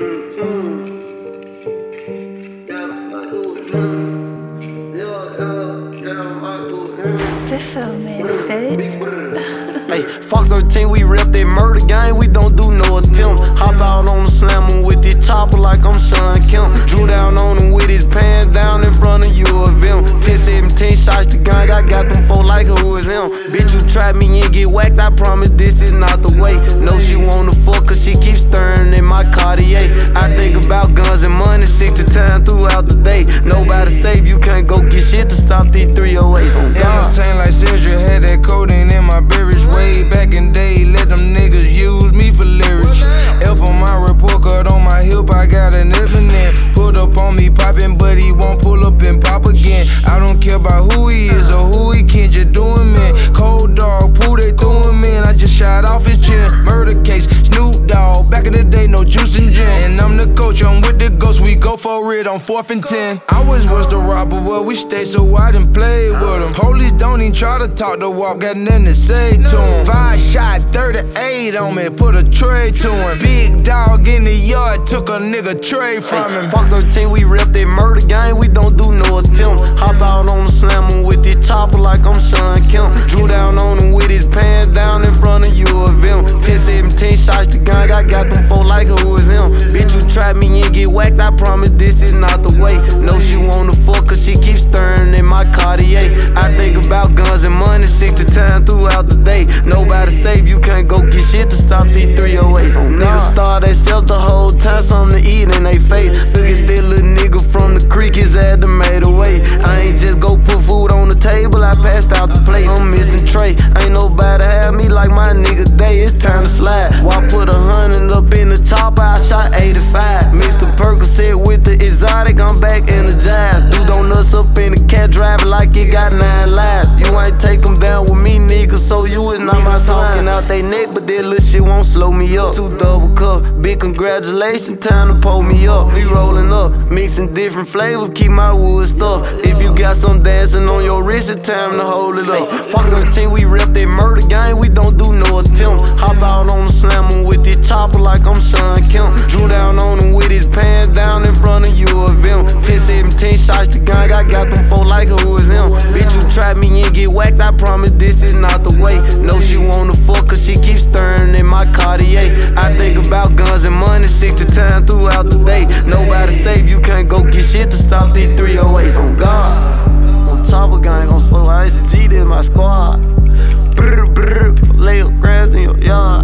Spiffo, man, bitch. Hey, Fox 13, we rep that murder gang, we don't do no attempt. Hop out on the slammer with this chopper like I'm Sean Kemp. Drew down on him with his pants down in front of you of him. 10-17 shots to gang, I got them four like who is him. Bitch, you try me and get whacked, I promise this is not the way. No, she wanna fuck cause she keeps stirring in my Cartier. I think about guns and money 60 times throughout the day. Nobody safe, you can't go get shit to stop these 308s on God. Entertain like Cedric, had that codeine in my beverage. Way back in day, let them niggas use me for lyrics. F on my report card, on my hip, I got an imminent. Put up on me poppin', but he won't pull up and pop again. I don't care about who he is or who he can, just do him in. Cold dog, pool, they threw him in. I just shot off his chin. Murder case, Snoop Dogg. Back in the day, no juice and gin. And I'm the coach, I'm with the ghost. We go for it on 4th and 10. I was the robber, well, we stay so I done played with him. Police don't even try to talk to walk, got nothing to say to him. 5 shot, 38 on me, put a tray to him. Big dog in the yard, took a nigga tray from him. Fox 13, we rep that murder gang, we don't do no attempt. Hop out on the slammer with this chopper like I'm Sean Kemp. Drew down on him with his pants down in front of you of him. 10-17 shots to gang, I got them four like who is him. Bitch, you try me and get whacked, I promise this is not the way. No, she wanna fuck cause she keeps stirring in my Cartier. I think about guns and money 60 times throughout the day. Nobody safe, you can't go get shit to stop these 308s on God. Niggas starve they self the whole time, something to eat in they face. Look at that little nigga from the creek, his ass done made away. I ain't just go put food on the table, I passed out the plate. I'm missing Trey, ain't nobody have me like my nigga Day, it's time to slide. Why put 100 up in the chopper, I shot 85. Mr. Percocet with the exotic, I'm back energized. Dude on us up in the cat driving like it got 9 lives. You ain't take them down with me, nigga, so you is not my talking out they neck, but that little shit won't slow me up. 2 double cup, big congratulations, time to pull me up. We rolling up, mixing different flavors, keep my wood stuff. If you got some dancing on your wrist, it's time to hold it up. Fox 13, we rep that murder gang, we don't do no attempt. Hop out on the slammer with this chopper like I'm Sean Kemp. Drew down on him with his pants down in front of you of him. 10-17 shots to gang, I got them four like who is him. Bitch, you try me and get whacked, I promise this is not the way. No, she wanna fuck cause she keeps stirring in my Cartier. I think about guns and money 60 times throughout the day. Nobody safe, you can't go get shit to stop these 308s on God. On Chopper gang, on slow ice, G, this my squad. Brr, brr, lay up grass in your yard.